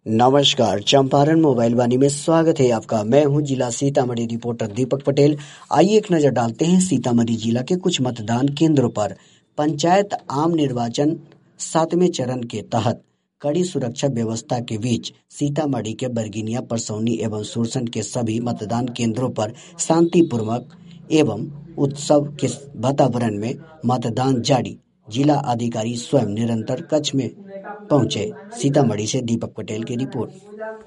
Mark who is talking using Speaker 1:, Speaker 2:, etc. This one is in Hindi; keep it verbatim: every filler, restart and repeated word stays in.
Speaker 1: नमस्कार, चंपारण मोबाइल वाणी में स्वागत है आपका। मैं हूं जिला सीतामढ़ी रिपोर्टर दीपक पटेल। आइए एक नजर डालते हैं सीतामढ़ी जिला के कुछ मतदान केंद्रों पर। पंचायत आम निर्वाचन सातवें चरण के तहत कड़ी सुरक्षा व्यवस्था के बीच सीतामढ़ी के बरगिनिया, परसौनी एवं सुरसन के सभी मतदान केंद्रों पर शांतिपूर्वक एवं उत्सव के वातावरण में मतदान जारी। जिला अधिकारी स्वयं निरंतर कक्ष में पहुंचे। सीतामढ़ी से दीपक पटेल की रिपोर्ट।